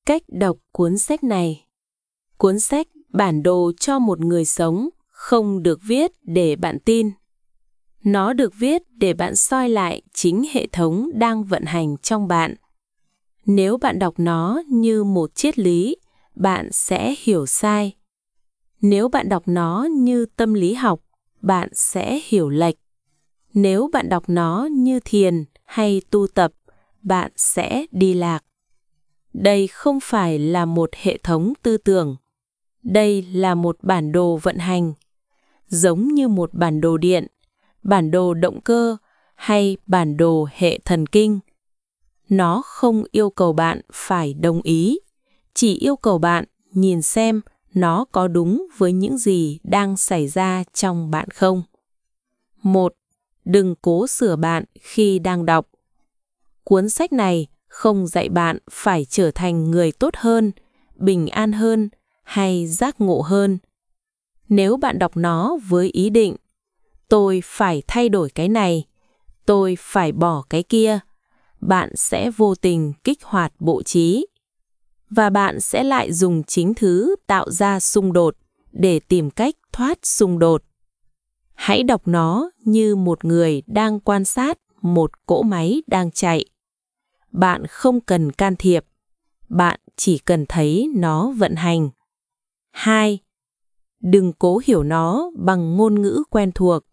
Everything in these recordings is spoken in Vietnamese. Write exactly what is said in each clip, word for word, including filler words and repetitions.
Cách đọc cuốn sách này. Cuốn sách Bản đồ cho một người sống không được viết để bạn tin. Nó được viết để bạn soi lại chính hệ thống đang vận hành trong bạn. Nếu bạn đọc nó như một triết lý, bạn sẽ hiểu sai. Nếu bạn đọc nó như tâm lý học, bạn sẽ hiểu lệch. Nếu bạn đọc nó như thiền hay tu tập, bạn sẽ đi lạc. Đây không phải là một hệ thống tư tưởng. Đây là một bản đồ vận hành. Giống như một bản đồ điện, bản đồ động cơ hay bản đồ hệ thần kinh. Nó không yêu cầu bạn phải đồng ý, chỉ yêu cầu bạn nhìn xem nó có đúng với những gì đang xảy ra trong bạn không. một. Đừng cố sửa bạn khi đang đọc. Cuốn sách này không dạy bạn phải trở thành người tốt hơn, bình an hơn hay giác ngộ hơn. Nếu bạn đọc nó với ý định, tôi phải thay đổi cái này, tôi phải bỏ cái kia, bạn sẽ vô tình kích hoạt bộ trí. Và bạn sẽ lại dùng chính thứ tạo ra xung đột để tìm cách thoát xung đột. Hãy đọc nó như một người đang quan sát một cỗ máy đang chạy. Bạn không cần can thiệp, bạn chỉ cần thấy nó vận hành. hai. Đừng cố hiểu nó bằng ngôn ngữ quen thuộc.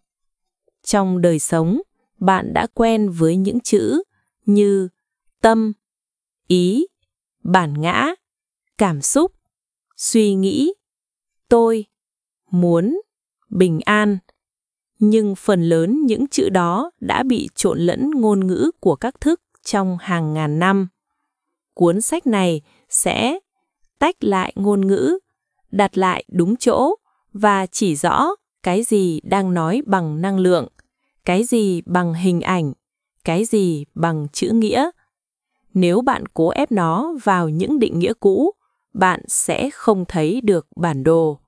Trong đời sống, bạn đã quen với những chữ như tâm, ý, bản ngã, cảm xúc, suy nghĩ, tôi, muốn, bình an. Nhưng phần lớn những chữ đó đã bị trộn lẫn ngôn ngữ của các thức trong hàng ngàn năm. Cuốn sách này sẽ tách lại ngôn ngữ, đặt lại đúng chỗ và chỉ rõ cái gì đang nói bằng năng lượng, cái gì bằng hình ảnh, cái gì bằng chữ nghĩa. Nếu bạn cố ép nó vào những định nghĩa cũ, bạn sẽ không thấy được bản đồ.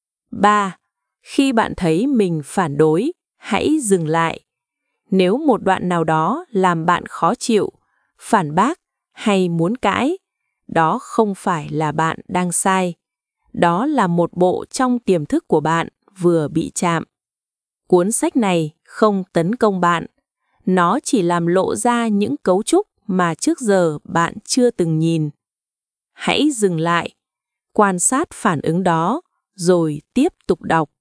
ba. Khi bạn thấy mình phản đối, hãy dừng lại. Nếu một đoạn nào đó làm bạn khó chịu, phản bác hay muốn cãi, đó không phải là bạn đang sai. Đó là một bộ trong tiềm thức của bạn vừa bị chạm. Cuốn sách này không tấn công bạn. Nó chỉ làm lộ ra những cấu trúc mà trước giờ bạn chưa từng nhìn. Hãy dừng lại, quan sát phản ứng đó, rồi tiếp tục đọc.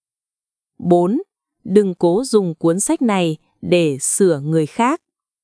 bốn. Đừng cố dùng cuốn sách này để sửa người khác.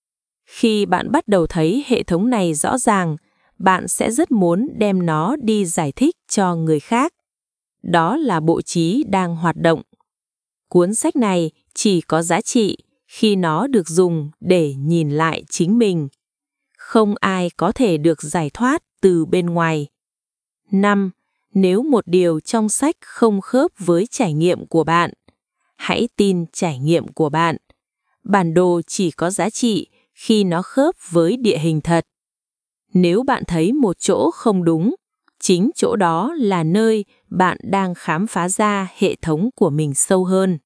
Khi bạn bắt đầu thấy hệ thống này rõ ràng, bạn sẽ rất muốn đem nó đi giải thích cho người khác. Đó là bộ trí đang hoạt động. Cuốn sách này chỉ có giá trị khi nó được dùng để nhìn lại chính mình. Không ai có thể được giải thoát từ bên ngoài. năm. Nếu một điều trong sách không khớp với trải nghiệm của bạn, hãy tin trải nghiệm của bạn. Bản đồ chỉ có giá trị khi nó khớp với địa hình thật. Nếu bạn thấy một chỗ không đúng, chính chỗ đó là nơi bạn đang khám phá ra hệ thống của mình sâu hơn.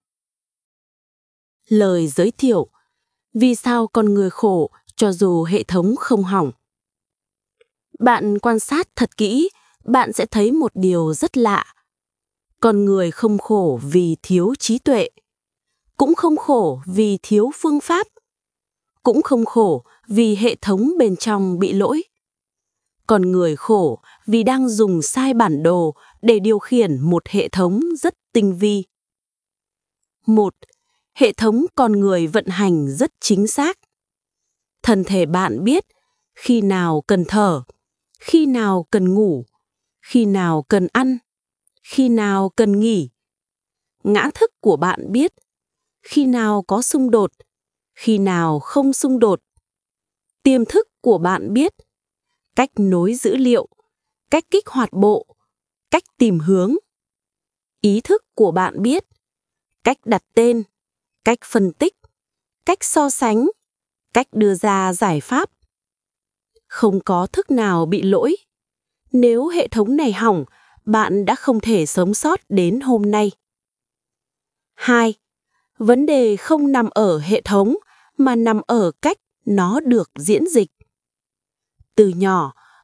Lời giới thiệu: vì sao con người khổ cho dù hệ thống không hỏng? Bạn quan sát thật kỹ, bạn sẽ thấy một điều rất lạ. Con người không khổ vì thiếu trí tuệ, cũng không khổ vì thiếu phương pháp, cũng không khổ vì hệ thống bên trong bị lỗi. Con người khổ vì đang dùng sai bản đồ để điều khiển một hệ thống rất tinh vi. một. Hệ thống con người vận hành rất chính xác. Thân thể bạn biết khi nào cần thở, khi nào cần ngủ, khi nào cần ăn, khi nào cần nghỉ. Ngã thức của bạn biết khi nào có xung đột, khi nào không xung đột. Tiềm thức của bạn biết cách nối dữ liệu, cách kích hoạt bộ, cách tìm hướng. Ý thức của bạn biết cách đặt tên, cách phân tích, cách so sánh, cách đưa ra giải pháp. Không có thức nào bị lỗi. Nếu hệ thống này hỏng, bạn đã không thể sống sót đến hôm nay. hai. Vấn đề không nằm ở hệ thống, mà nằm ở cách nó được diễn dịch. Từ nhỏ,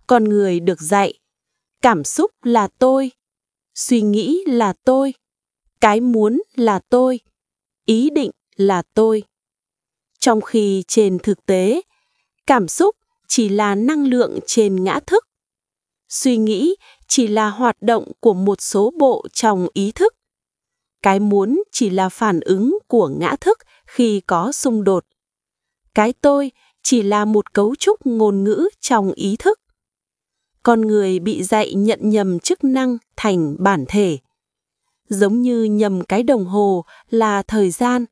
con người được dạy, cảm xúc là tôi, suy nghĩ là tôi, cái muốn là tôi, ý định là tôi. Trong khi trên thực tế, cảm xúc chỉ là năng lượng trên ngã thức. Suy nghĩ chỉ là hoạt động của một số bộ trong ý thức. Cái muốn chỉ là phản ứng của ngã thức khi có xung đột. Cái tôi chỉ là một cấu trúc ngôn ngữ trong ý thức. Con người bị dạy nhận nhầm chức năng thành bản thể, giống như nhầm cái đồng hồ là thời gian.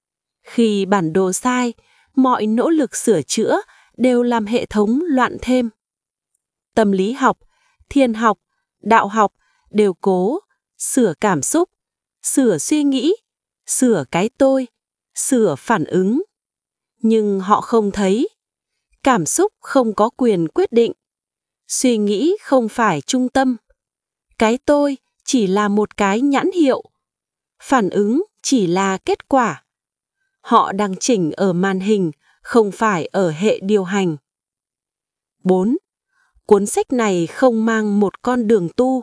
Khi bản đồ sai, mọi nỗ lực sửa chữa đều làm hệ thống loạn thêm. Tâm lý học, thiên học, đạo học đều cố sửa cảm xúc, sửa suy nghĩ, sửa cái tôi, sửa phản ứng. Nhưng họ không thấy, cảm xúc không có quyền quyết định, suy nghĩ không phải trung tâm, cái tôi chỉ là một cái nhãn hiệu, phản ứng chỉ là kết quả. Họ đang chỉnh ở màn hình, không phải ở hệ điều hành. bốn. Cuốn sách này không mang một con đường tu.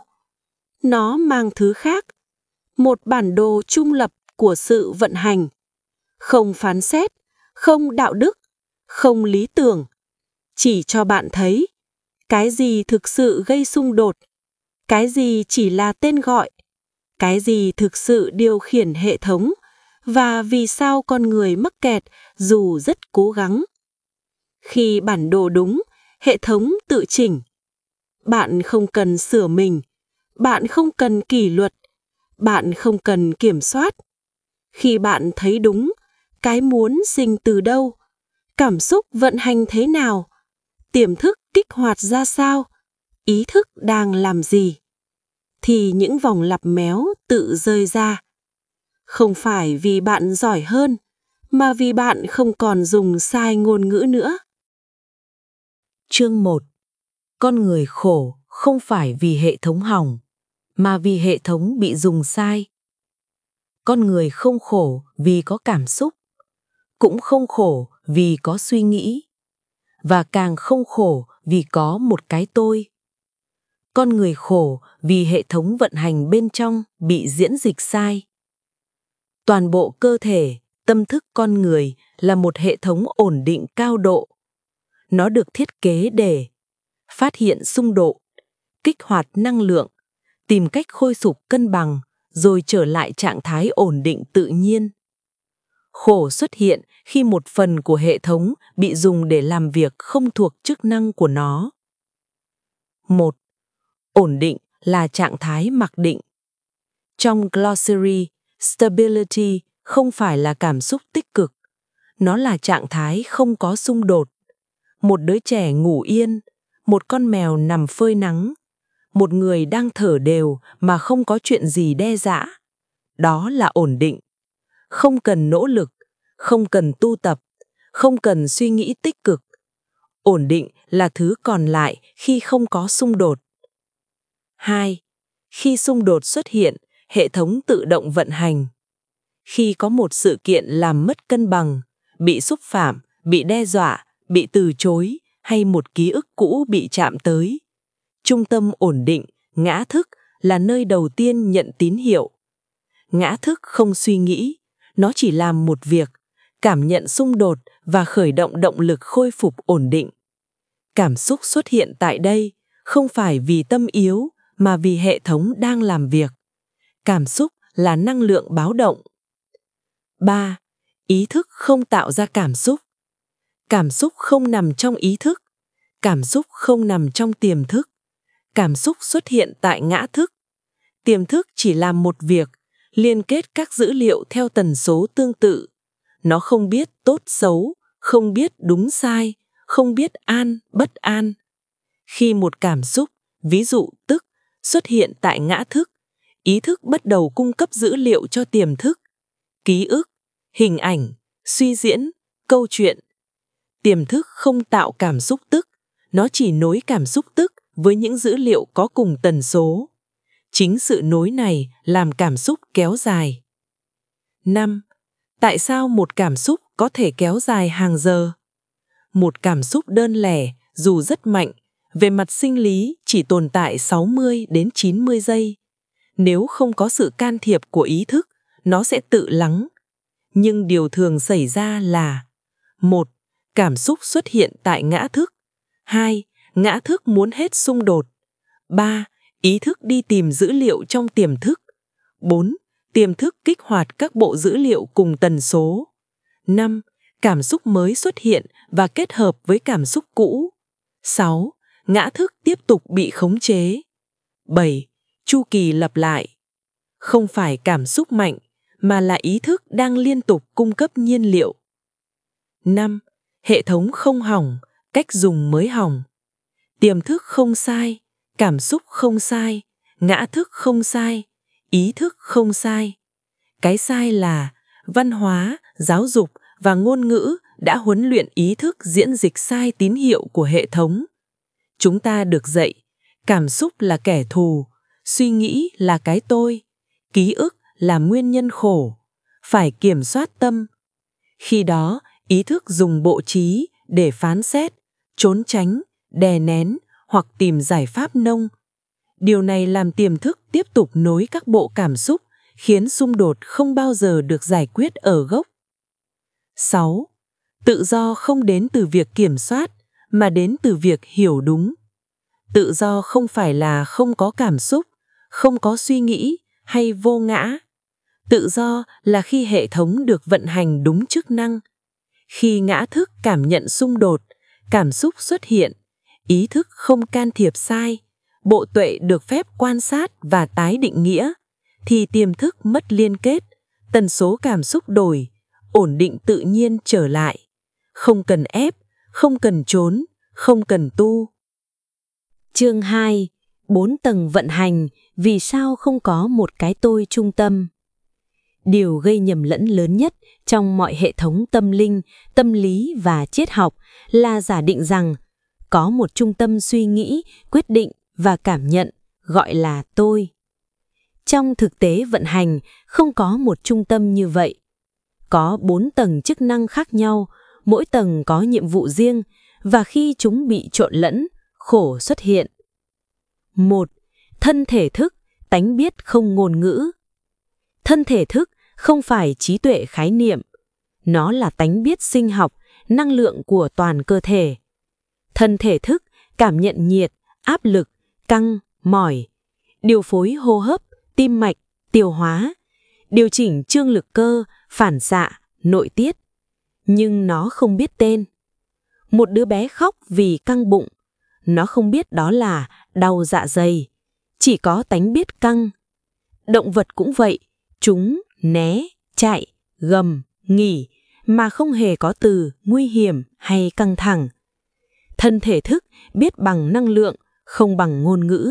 Nó mang thứ khác, một bản đồ trung lập của sự vận hành. Không phán xét, không đạo đức, không lý tưởng. Chỉ cho bạn thấy, cái gì thực sự gây xung đột, cái gì chỉ là tên gọi, cái gì thực sự điều khiển hệ thống, và vì sao con người mắc kẹt dù rất cố gắng. Khi bản đồ đúng, hệ thống tự chỉnh. Bạn không cần sửa mình, bạn không cần kỷ luật, bạn không cần kiểm soát. Khi bạn thấy đúng, cái muốn sinh từ đâu, cảm xúc vận hành thế nào, tiềm thức kích hoạt ra sao, ý thức đang làm gì, thì những vòng lặp méo tự rơi ra. Không phải vì bạn giỏi hơn, mà vì bạn không còn dùng sai ngôn ngữ nữa. Chương một. Con người khổ không phải vì hệ thống hỏng, mà vì hệ thống bị dùng sai. Con người không khổ vì có cảm xúc, cũng không khổ vì có suy nghĩ, và càng không khổ vì có một cái tôi. Con người khổ vì hệ thống vận hành bên trong bị diễn dịch sai. Toàn bộ cơ thể, tâm thức con người là một hệ thống ổn định cao độ. Nó được thiết kế để phát hiện xung đột, kích hoạt năng lượng, tìm cách khôi phục cân bằng, rồi trở lại trạng thái ổn định tự nhiên. Khổ xuất hiện khi một phần của hệ thống bị dùng để làm việc không thuộc chức năng của nó. một. Ổn định là trạng thái mặc định. Trong glossary, stability không phải là cảm xúc tích cực. Nó là trạng thái không có xung đột. Một đứa trẻ ngủ yên, một con mèo nằm phơi nắng, một người đang thở đều mà không có chuyện gì đe dã. Đó là ổn định. Không cần nỗ lực, không cần tu tập, không cần suy nghĩ tích cực. Ổn định là thứ còn lại khi không có xung đột. hai. Khi xung đột xuất hiện, hệ thống tự động vận hành. Khi có một sự kiện làm mất cân bằng, bị xúc phạm, bị đe dọa, bị từ chối, hay một ký ức cũ bị chạm tới, trung tâm ổn định, ngã thức, là nơi đầu tiên nhận tín hiệu. Ngã thức không suy nghĩ, nó chỉ làm một việc, cảm nhận xung đột và khởi động động lực khôi phục ổn định. Cảm xúc xuất hiện tại đây không phải vì tâm yếu, mà vì hệ thống đang làm việc. Cảm xúc là năng lượng báo động. ba. Ý thức không tạo ra cảm xúc. Cảm xúc không nằm trong ý thức. Cảm xúc không nằm trong tiềm thức. Cảm xúc xuất hiện tại ngã thức. Tiềm thức chỉ làm một việc, liên kết các dữ liệu theo tần số tương tự. Nó không biết tốt xấu, không biết đúng sai, không biết an, bất an. Khi một cảm xúc, ví dụ tức, xuất hiện tại ngã thức, ý thức bắt đầu cung cấp dữ liệu cho tiềm thức, ký ức, hình ảnh, suy diễn, câu chuyện. Tiềm thức không tạo cảm xúc tức, nó chỉ nối cảm xúc tức với những dữ liệu có cùng tần số. Chính sự nối này làm cảm xúc kéo dài. năm. Tại sao một cảm xúc có thể kéo dài hàng giờ? Một cảm xúc đơn lẻ, dù rất mạnh, về mặt sinh lý chỉ tồn tại sáu mươi đến chín mươi giây. Nếu không có sự can thiệp của ý thức, nó sẽ tự lắng. Nhưng điều thường xảy ra là: một. Cảm xúc xuất hiện tại ngã thức. hai. Ngã thức muốn hết xung đột. ba. Ý thức đi tìm dữ liệu trong tiềm thức. bốn. Tiềm thức kích hoạt các bộ dữ liệu cùng tần số. năm. Cảm xúc mới xuất hiện và kết hợp với cảm xúc cũ. sáu. Ngã thức tiếp tục bị khống chế. bảy. Chu kỳ lặp lại. Không phải cảm xúc mạnh, mà là ý thức đang liên tục cung cấp nhiên liệu. năm. Hệ thống không hỏng, cách dùng mới hỏng. Tiềm thức không sai, cảm xúc không sai, ngã thức không sai, ý thức không sai. Cái sai là văn hóa, giáo dục và ngôn ngữ đã huấn luyện ý thức diễn dịch sai tín hiệu của hệ thống. Chúng ta được dạy, cảm xúc là kẻ thù, suy nghĩ là cái tôi, ký ức là nguyên nhân khổ, phải kiểm soát tâm. Khi đó, ý thức dùng bộ trí để phán xét, trốn tránh, đè nén hoặc tìm giải pháp nông. Điều này làm tiềm thức tiếp tục nối các bộ cảm xúc, khiến xung đột không bao giờ được giải quyết ở gốc. sáu. Tự do không đến từ việc kiểm soát, mà đến từ việc hiểu đúng. Tự do không phải là không có cảm xúc, không có suy nghĩ hay vô ngã. Tự do là khi hệ thống được vận hành đúng chức năng. Khi ngã thức cảm nhận xung đột, cảm xúc xuất hiện, ý thức không can thiệp sai, bộ tuệ được phép quan sát và tái định nghĩa, thì tiềm thức mất liên kết, tần số cảm xúc đổi, ổn định tự nhiên trở lại. Không cần ép, không cần trốn, không cần tu. Chương hai. Bốn tầng vận hành, vì sao không có một cái tôi trung tâm? Điều gây nhầm lẫn lớn nhất trong mọi hệ thống tâm linh, tâm lý và triết học là giả định rằng có một trung tâm suy nghĩ, quyết định và cảm nhận, gọi là tôi. Trong thực tế vận hành, không có một trung tâm như vậy. Có bốn tầng chức năng khác nhau, mỗi tầng có nhiệm vụ riêng, và khi chúng bị trộn lẫn, khổ xuất hiện. một. Thân thể thức, tánh biết không ngôn ngữ. Thân thể thức không phải trí tuệ khái niệm. Nó là tánh biết sinh học, năng lượng của toàn cơ thể. Thân thể thức cảm nhận nhiệt, áp lực, căng, mỏi, điều phối hô hấp, tim mạch, tiêu hóa, điều chỉnh chương lực cơ, phản xạ, nội tiết. Nhưng nó không biết tên. Một đứa bé khóc vì căng bụng. Nó không biết đó là đau dạ dày, chỉ có tánh biết căng. Động vật cũng vậy, chúng né, chạy, gầm, nghỉ, mà không hề có từ nguy hiểm hay căng thẳng. Thân thể thức biết bằng năng lượng, không bằng ngôn ngữ.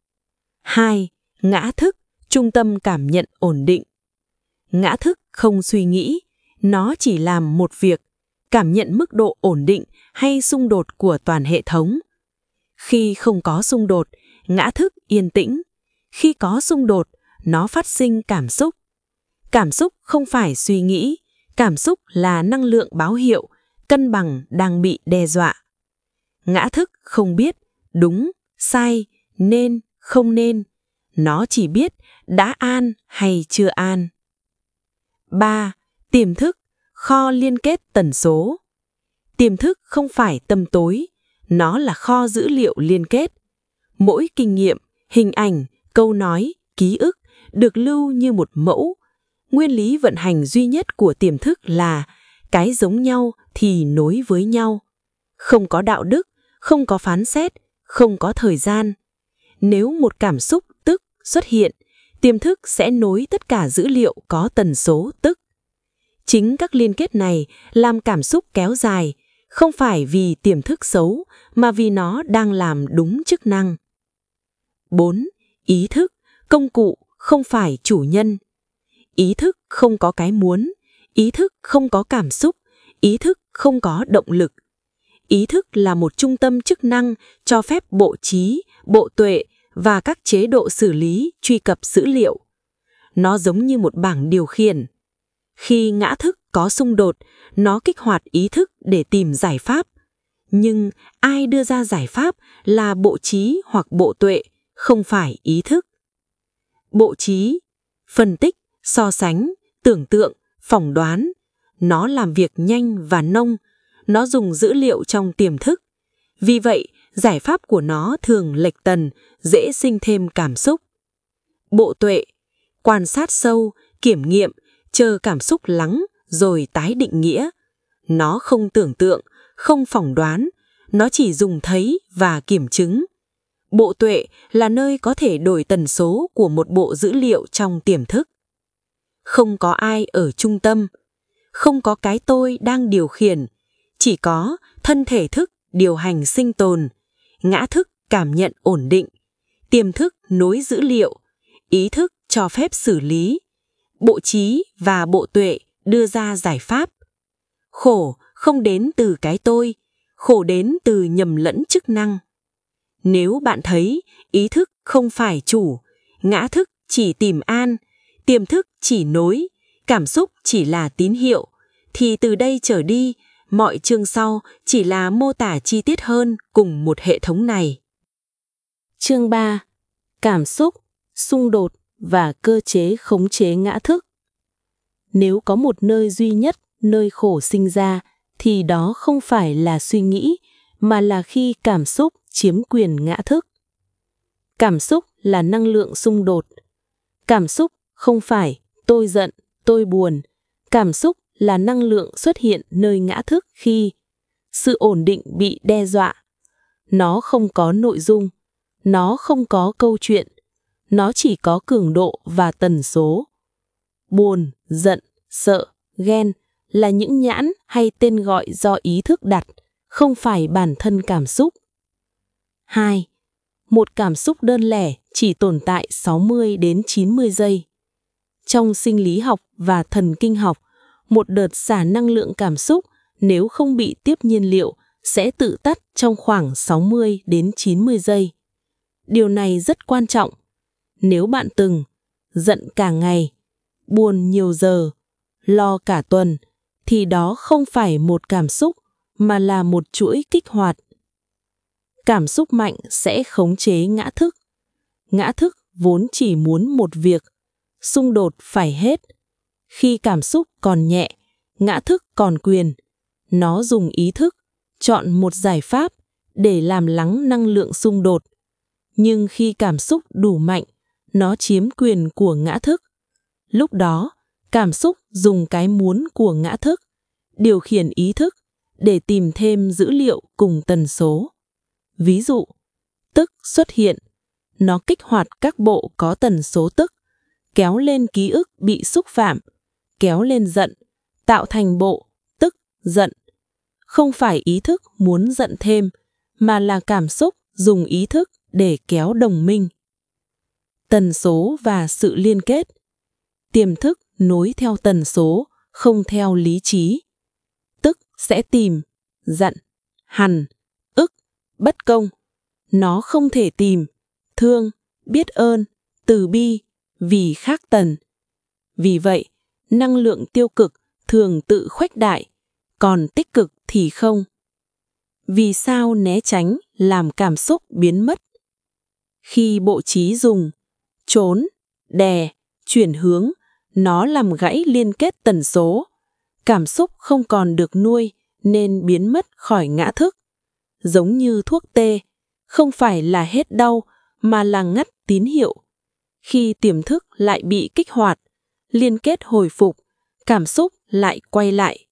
hai. Ngã thức, trung tâm cảm nhận ổn định. Ngã thức không suy nghĩ, nó chỉ làm một việc, cảm nhận mức độ ổn định hay xung đột của toàn hệ thống. Khi không có xung đột, ngã thức yên tĩnh. Khi có xung đột, nó phát sinh cảm xúc. Cảm xúc không phải suy nghĩ, cảm xúc là năng lượng báo hiệu, cân bằng đang bị đe dọa. Ngã thức không biết đúng, sai, nên, không nên. Nó chỉ biết đã an hay chưa an. ba. Tiềm thức, kho liên kết tần số. Tiềm thức không phải tâm tối, nó là kho dữ liệu liên kết. Mỗi kinh nghiệm, hình ảnh, câu nói, ký ức được lưu như một mẫu. Nguyên lý vận hành duy nhất của tiềm thức là cái giống nhau thì nối với nhau. Không có đạo đức, không có phán xét, không có thời gian. Nếu một cảm xúc tức xuất hiện, tiềm thức sẽ nối tất cả dữ liệu có tần số tức. Chính các liên kết này làm cảm xúc kéo dài, không phải vì tiềm thức xấu, mà vì nó đang làm đúng chức năng. bốn. Ý thức, công cụ, không phải chủ nhân. Ý thức không có cái muốn, ý thức không có cảm xúc, ý thức không có động lực. Ý thức là một trung tâm chức năng cho phép bộ trí, bộ tuệ và các chế độ xử lý truy cập dữ liệu. Nó giống như một bảng điều khiển. Khi ngã thức có xung đột, nó kích hoạt ý thức để tìm giải pháp. Nhưng ai đưa ra giải pháp là bộ trí hoặc bộ tuệ, không phải ý thức. Bộ trí, phân tích, so sánh, tưởng tượng, phỏng đoán. Nó làm việc nhanh và nông, nó dùng dữ liệu trong tiềm thức. Vì vậy, giải pháp của nó thường lệch tần, dễ sinh thêm cảm xúc. Bộ tuệ, quan sát sâu, kiểm nghiệm, chờ cảm xúc lắng rồi tái định nghĩa. Nó không tưởng tượng, không phỏng đoán, nó chỉ dùng thấy và kiểm chứng. Bộ tuệ là nơi có thể đổi tần số của một bộ dữ liệu trong tiềm thức. Không có ai ở trung tâm, không có cái tôi đang điều khiển, chỉ có thân thể thức điều hành sinh tồn, ngã thức cảm nhận ổn định, tiềm thức nối dữ liệu, ý thức cho phép xử lý, bộ trí và bộ tuệ đưa ra giải pháp. Khổ không đến từ cái tôi, khổ đến từ nhầm lẫn chức năng. Nếu bạn thấy ý thức không phải chủ, ngã thức chỉ tìm an, tiềm thức chỉ nối, cảm xúc chỉ là tín hiệu, thì từ đây trở đi, mọi chương sau chỉ là mô tả chi tiết hơn cùng một hệ thống này. Chương ba. Cảm xúc, xung đột và cơ chế khống chế ngã thức. Nếu có một nơi duy nhất, nơi khổ sinh ra, thì đó không phải là suy nghĩ, mà là khi cảm xúc chiếm quyền ngã thức. Cảm xúc là năng lượng xung đột. Cảm xúc không phải tôi giận, tôi buồn. Cảm xúc là năng lượng xuất hiện nơi ngã thức khi sự ổn định bị đe dọa. Nó không có nội dung, nó không có câu chuyện, nó chỉ có cường độ và tần số. Buồn, giận, sợ, ghen là những nhãn hay tên gọi do ý thức đặt, không phải bản thân cảm xúc. hai. Một cảm xúc đơn lẻ chỉ tồn tại sáu mươi đến chín mươi giây. Trong sinh lý học và thần kinh học, một đợt xả năng lượng cảm xúc nếu không bị tiếp nhiên liệu sẽ tự tắt trong khoảng sáu mươi đến chín mươi giây. Điều này rất quan trọng. Nếu bạn từng giận cả ngày, buồn nhiều giờ, lo cả tuần, thì đó không phải một cảm xúc mà là một chuỗi kích hoạt. Cảm xúc mạnh sẽ khống chế ngã thức. Ngã thức vốn chỉ muốn một việc, xung đột phải hết. Khi cảm xúc còn nhẹ, ngã thức còn quyền. Nó dùng ý thức, chọn một giải pháp để làm lắng năng lượng xung đột. Nhưng khi cảm xúc đủ mạnh, nó chiếm quyền của ngã thức. Lúc đó, cảm xúc dùng cái muốn của ngã thức, điều khiển ý thức để tìm thêm dữ liệu cùng tần số. Ví dụ, tức xuất hiện, nó kích hoạt các bộ có tần số tức, kéo lên ký ức bị xúc phạm, kéo lên giận, tạo thành bộ tức giận. Không phải ý thức muốn giận thêm, mà là cảm xúc dùng ý thức để kéo đồng minh. Tần số và sự liên kết. Tiềm thức nối theo tần số, không theo lý trí. Tức sẽ tìm, giận, hằn, ức, bất công. Nó không thể tìm, thương, biết ơn, từ bi, vì khác tần. Vì vậy, năng lượng tiêu cực thường tự khuếch đại, còn tích cực thì không. Vì sao né tránh làm cảm xúc biến mất? Khi bộ trí dùng, trốn, đè, chuyển hướng, nó làm gãy liên kết tần số. Cảm xúc không còn được nuôi nên biến mất khỏi ngã thức. Giống như thuốc tê, không phải là hết đau mà là ngắt tín hiệu. Khi tiềm thức lại bị kích hoạt, liên kết hồi phục, cảm xúc lại quay lại.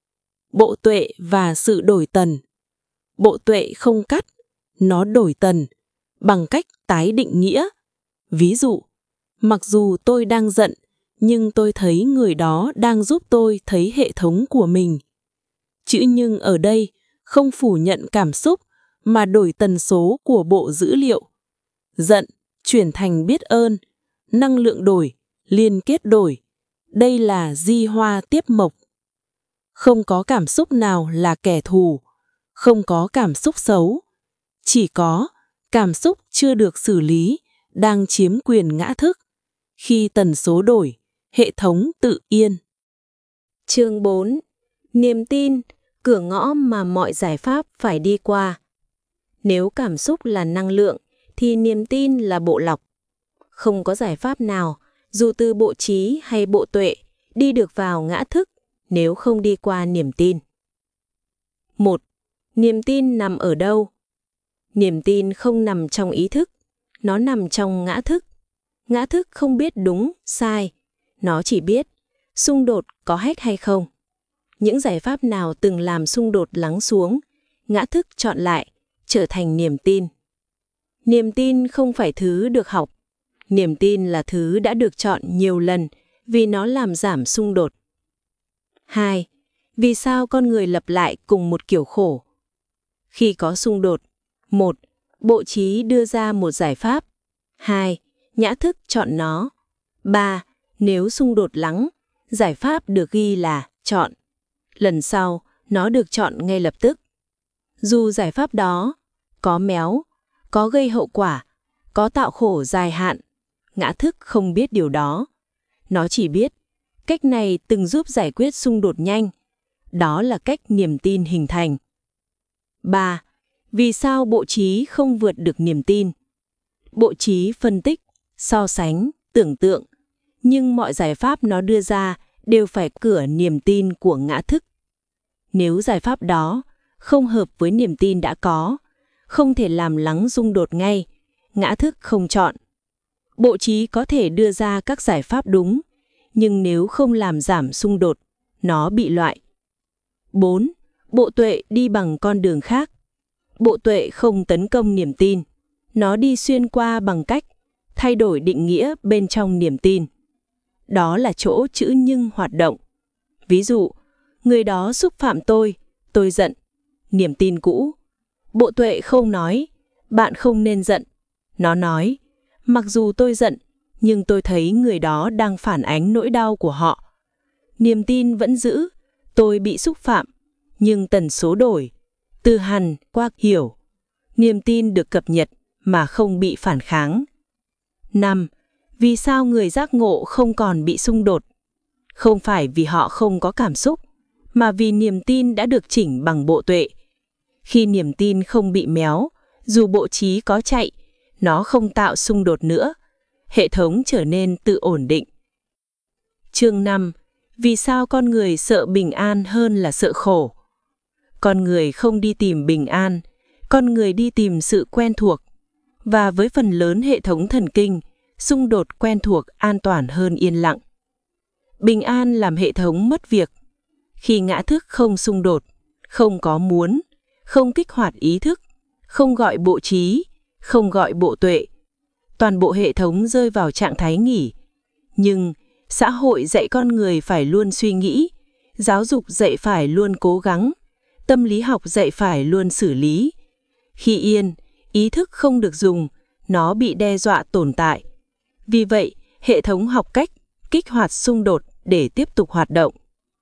Bộ tuệ và sự đổi tần. Bộ tuệ không cắt, nó đổi tần bằng cách tái định nghĩa. Ví dụ, mặc dù tôi đang giận, nhưng tôi thấy người đó đang giúp tôi thấy hệ thống của mình. Chữ nhưng ở đây không phủ nhận cảm xúc mà đổi tần số của bộ dữ liệu. Giận chuyển thành biết ơn, năng lượng đổi, liên kết đổi. Đây là di hoa tiếp mộc. Không có cảm xúc nào là kẻ thù, không có cảm xúc xấu. Chỉ có cảm xúc chưa được xử lý, đang chiếm quyền ngã thức. Khi tần số đổi, hệ thống tự yên. Chương bốn. Niềm tin, cửa ngõ mà mọi giải pháp phải đi qua. Nếu cảm xúc là năng lượng, thì niềm tin là bộ lọc. Không có giải pháp nào, dù từ bộ trí hay bộ tuệ, đi được vào ngã thức nếu không đi qua niềm tin. một. Niềm tin nằm ở đâu? Niềm tin không nằm trong ý thức, nó nằm trong ngã thức. Ngã thức không biết đúng, sai, nó chỉ biết xung đột có hết hay không. Những giải pháp nào từng làm xung đột lắng xuống, ngã thức chọn lại, trở thành niềm tin. Niềm tin không phải thứ được học, niềm tin là thứ đã được chọn nhiều lần vì nó làm giảm xung đột. hai. Vì sao con người lặp lại cùng một kiểu khổ? Khi có xung đột, một. Bộ trí đưa ra một giải pháp. hai. Nhã thức chọn nó. ba. Nếu xung đột lắng, giải pháp được ghi là chọn. Lần sau, nó được chọn ngay lập tức. Dù giải pháp đó có méo, có gây hậu quả, có tạo khổ dài hạn, ngã thức không biết điều đó. Nó chỉ biết cách này từng giúp giải quyết xung đột nhanh. Đó là cách niềm tin hình thành. ba. Vì sao bộ trí không vượt được niềm tin? Bộ trí phân tích, so sánh, tưởng tượng, nhưng mọi giải pháp nó đưa ra đều phải cửa niềm tin của ngã thức. Nếu giải pháp đó không hợp với niềm tin đã có, không thể làm lắng xung đột ngay, ngã thức không chọn. Bộ trí có thể đưa ra các giải pháp đúng, nhưng nếu không làm giảm xung đột, nó bị loại. bốn. Bộ tuệ đi bằng con đường khác. Bộ tuệ không tấn công niềm tin, nó đi xuyên qua bằng cách thay đổi định nghĩa bên trong niềm tin. Đó là chỗ chữ nhưng hoạt động. Ví dụ, người đó xúc phạm tôi, tôi giận. Niềm tin cũ. Bộ tuệ không nói, bạn không nên giận. Nó nói, mặc dù tôi giận, nhưng tôi thấy người đó đang phản ánh nỗi đau của họ. Niềm tin vẫn giữ, tôi bị xúc phạm, nhưng tần số đổi, từ hằn qua hiểu. Niềm tin được cập nhật mà không bị phản kháng. năm. Vì sao người giác ngộ không còn bị xung đột? Không phải vì họ không có cảm xúc, mà vì niềm tin đã được chỉnh bằng bộ tuệ. Khi niềm tin không bị méo, dù bộ trí có chạy, nó không tạo xung đột nữa. Hệ thống trở nên tự ổn định. Chương năm. Vì sao con người sợ bình an hơn là sợ khổ? Con người không đi tìm bình an, con người đi tìm sự quen thuộc. Và với phần lớn hệ thống thần kinh, xung đột quen thuộc an toàn hơn yên lặng. Bình an làm hệ thống mất việc. Khi ngã thức không xung đột, không có muốn, không kích hoạt ý thức, không gọi bộ trí, không gọi bộ tuệ, toàn bộ hệ thống rơi vào trạng thái nghỉ. Nhưng xã hội dạy con người phải luôn suy nghĩ, giáo dục dạy phải luôn cố gắng, tâm lý học dạy phải luôn xử lý. Khi yên, ý thức không được dùng, nó bị đe dọa tồn tại. Vì vậy, hệ thống học cách kích hoạt xung đột để tiếp tục hoạt động.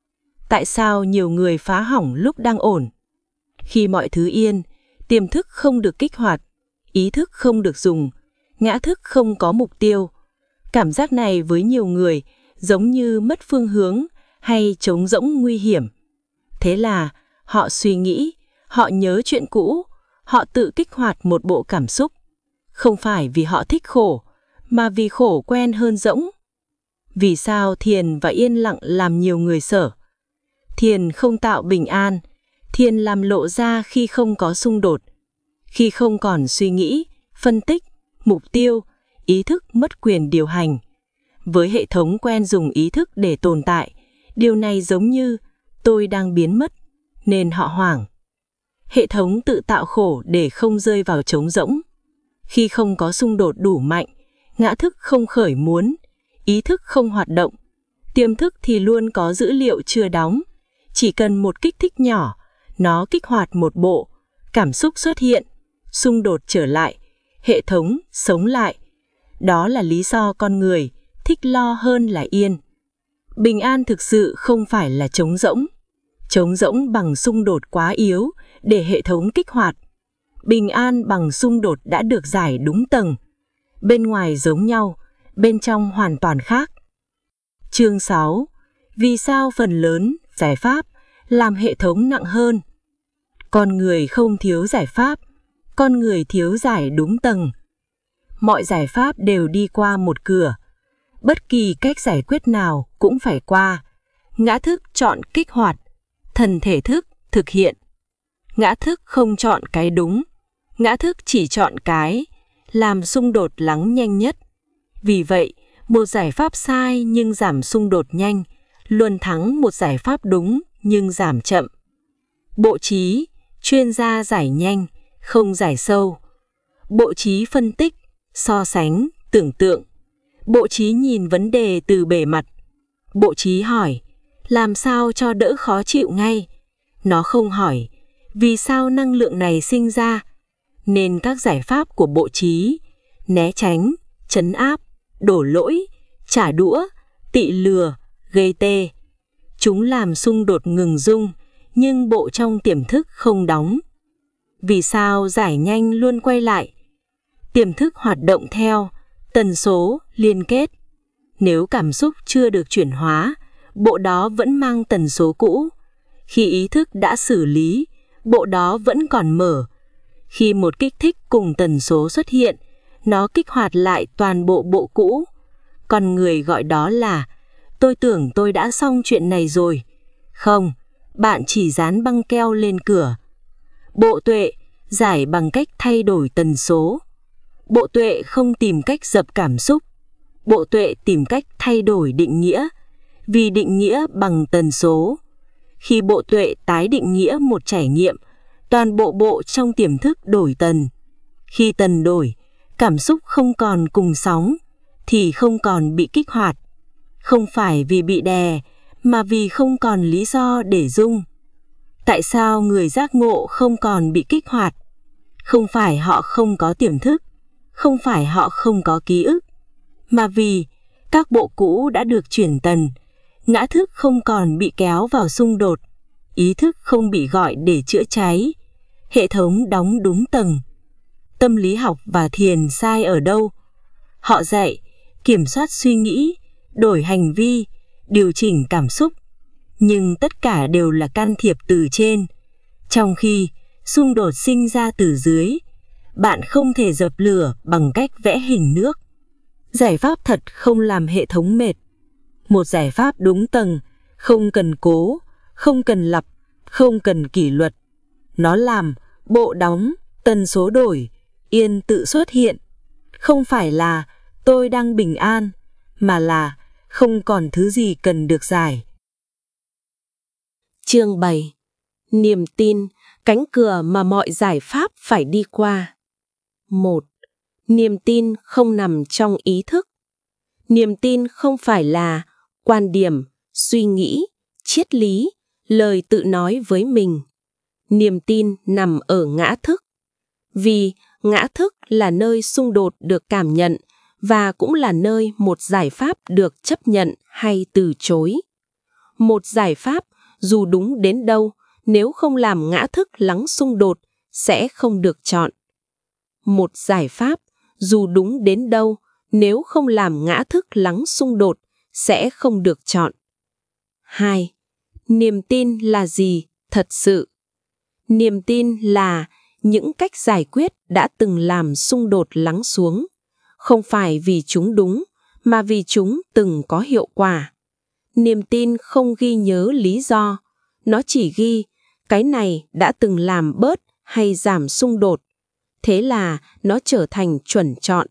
Tại sao nhiều người phá hỏng lúc đang ổn? Khi mọi thứ yên, tiềm thức không được kích hoạt, ý thức không được dùng, ngã thức không có mục tiêu. Cảm giác này với nhiều người giống như mất phương hướng hay trống rỗng nguy hiểm. Thế là họ suy nghĩ, họ nhớ chuyện cũ, họ tự kích hoạt một bộ cảm xúc. Không phải vì họ thích khổ, mà vì khổ quen hơn rỗng. Vì sao thiền và yên lặng làm nhiều người sợ? Thiền không tạo bình an, thiền làm lộ ra khi không có xung đột. Khi không còn suy nghĩ, phân tích, mục tiêu, ý thức mất quyền điều hành. Với hệ thống quen dùng ý thức để tồn tại, điều này giống như tôi đang biến mất, nên họ hoảng. Hệ thống tự tạo khổ để không rơi vào trống rỗng. Khi không có xung đột đủ mạnh, ngã thức không khởi muốn, ý thức không hoạt động, tiềm thức thì luôn có dữ liệu chưa đóng. Chỉ cần một kích thích nhỏ, nó kích hoạt một bộ, cảm xúc xuất hiện, xung đột trở lại, hệ thống sống lại. Đó là lý do con người thích lo hơn là yên. Bình an thực sự không phải là trống rỗng. Trống rỗng bằng xung đột quá yếu để hệ thống kích hoạt. Bình an bằng xung đột đã được giải đúng tầng. Bên ngoài giống nhau, bên trong hoàn toàn khác. Chương sáu. Vì sao phần lớn giải pháp làm hệ thống nặng hơn. Con người không thiếu giải pháp, con người thiếu giải đúng tầng. Mọi giải pháp đều đi qua một cửa. Bất kỳ cách giải quyết nào cũng phải qua. Ngã thức chọn kích hoạt, thần thể thức thực hiện. Ngã thức không chọn cái đúng, ngã thức chỉ chọn cái làm xung đột lắng nhanh nhất. Vì vậy, một giải pháp sai nhưng giảm xung đột nhanh, luôn thắng một giải pháp đúng nhưng giảm chậm. Bộ trí, chuyên gia giải nhanh, không giải sâu. Bộ trí phân tích, so sánh, tưởng tượng. Bộ trí nhìn vấn đề từ bề mặt. Bộ trí hỏi, làm sao cho đỡ khó chịu ngay? Nó không hỏi, vì sao năng lượng này sinh ra? Nên các giải pháp của bộ trí, né tránh, trấn áp, đổ lỗi, trả đũa, tị lừa, gây tê. Chúng làm xung đột ngừng rung, nhưng bộ trong tiềm thức không đóng. Vì sao giải nhanh luôn quay lại? Tiềm thức hoạt động theo tần số liên kết. Nếu cảm xúc chưa được chuyển hóa, bộ đó vẫn mang tần số cũ. Khi ý thức đã xử lý, bộ đó vẫn còn mở. Khi một kích thích cùng tần số xuất hiện, nó kích hoạt lại toàn bộ bộ cũ. Con người gọi đó là tôi tưởng tôi đã xong chuyện này rồi. Không, bạn chỉ dán băng keo lên cửa. Bộ tuệ giải bằng cách thay đổi tần số. Bộ tuệ không tìm cách dập cảm xúc. Bộ tuệ tìm cách thay đổi định nghĩa, vì định nghĩa bằng tần số. Khi bộ tuệ tái định nghĩa một trải nghiệm, toàn bộ bộ trong tiềm thức đổi tần. Khi tần đổi, cảm xúc không còn cùng sóng, thì không còn bị kích hoạt. Không phải vì bị đè, mà vì không còn lý do để rung. Tại sao người giác ngộ không còn bị kích hoạt? Không phải họ không có tiềm thức, không phải họ không có ký ức, mà vì các bộ cũ đã được chuyển tần, ngã thức không còn bị kéo vào xung đột, ý thức không bị gọi để chữa cháy, hệ thống đóng đúng tầng. Tâm lý học và thiền sai ở đâu? Họ dạy kiểm soát suy nghĩ, đổi hành vi, điều chỉnh cảm xúc, nhưng tất cả đều là can thiệp từ trên, trong khi xung đột sinh ra từ dưới. Bạn không thể dập lửa bằng cách vẽ hình nước. Giải pháp thật không làm hệ thống mệt. Một giải pháp đúng tầng, không cần cố, không cần lặp, không cần kỷ luật. Nó làm bộ đóng, tần số đổi, yên tự xuất hiện. Không phải là tôi đang bình an, mà là không còn thứ gì cần được giải. Chương bảy. Niềm tin, cánh cửa mà mọi giải pháp phải đi qua. một. Niềm tin không nằm trong ý thức. Niềm tin không phải là quan điểm, suy nghĩ, triết lý, lời tự nói với mình. Niềm tin nằm ở ngã thức. Vì ngã thức là nơi xung đột được cảm nhận và cũng là nơi một giải pháp được chấp nhận hay từ chối. Một giải pháp dù đúng đến đâu, nếu không làm ngã thức lắng xung đột, sẽ không được chọn. Một giải pháp dù đúng đến đâu, nếu không làm ngã thức lắng xung đột, sẽ không được chọn. hai. Niềm tin là gì thật sự? Niềm tin là những cách giải quyết đã từng làm xung đột lắng xuống, không phải vì chúng đúng, mà vì chúng từng có hiệu quả. Niềm tin không ghi nhớ lý do, nó chỉ ghi cái này đã từng làm bớt hay giảm xung đột, thế là nó trở thành chuẩn chọn.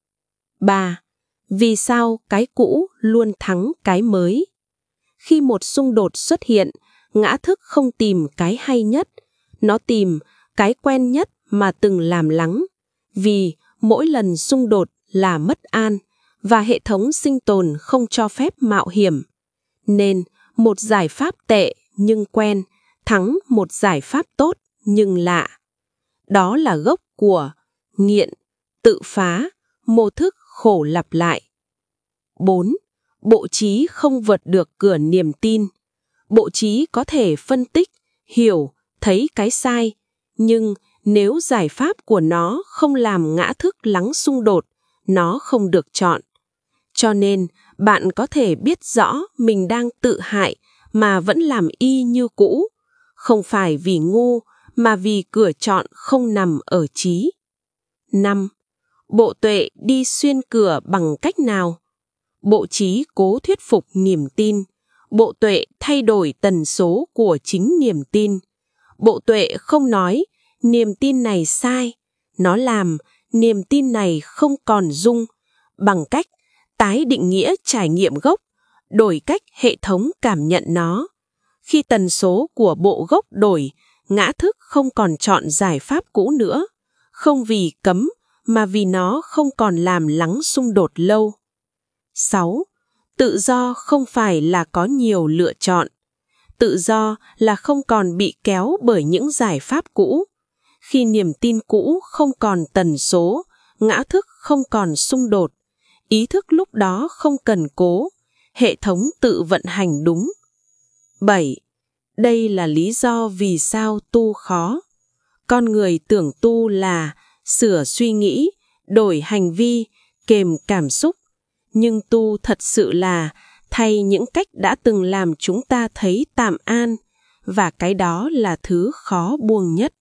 ba. Vì sao cái cũ luôn thắng cái mới? Khi một xung đột xuất hiện, ngã thức không tìm cái hay nhất, nó tìm cái quen nhất mà từng làm lắng, vì mỗi lần xung đột là mất an, và hệ thống sinh tồn không cho phép mạo hiểm. Nên một giải pháp tệ nhưng quen, thắng một giải pháp tốt nhưng lạ. Đó là gốc của nghiện, tự phá, mô thức khổ lặp lại. bốn. Bộ trí không vượt được cửa niềm tin. Bộ trí có thể phân tích, hiểu, thấy cái sai, nhưng nếu giải pháp của nó không làm ngã thức lắng xung đột, nó không được chọn. Cho nên, bạn có thể biết rõ mình đang tự hại mà vẫn làm y như cũ, không phải vì ngu mà vì cửa chọn không nằm ở trí. năm. Bộ tuệ đi xuyên cửa bằng cách nào? Bộ trí cố thuyết phục niềm tin. Bộ tuệ thay đổi tần số của chính niềm tin. Bộ tuệ không nói niềm tin này sai, nó làm niềm tin này không còn dung, bằng cách tái định nghĩa trải nghiệm gốc, đổi cách hệ thống cảm nhận nó. Khi tần số của bộ gốc đổi, ngã thức không còn chọn giải pháp cũ nữa, không vì cấm mà vì nó không còn làm lắng xung đột lâu. sáu. Tự do không phải là có nhiều lựa chọn. Tự do là không còn bị kéo bởi những giải pháp cũ. Khi niềm tin cũ không còn tần số, ngã thức không còn xung đột, ý thức lúc đó không cần cố, hệ thống tự vận hành đúng. bảy. Đây là lý do vì sao tu khó. Con người tưởng tu là sửa suy nghĩ, đổi hành vi, kềm cảm xúc. Nhưng tu thật sự là thay những cách đã từng làm chúng ta thấy tạm an, và cái đó là thứ khó buông nhất.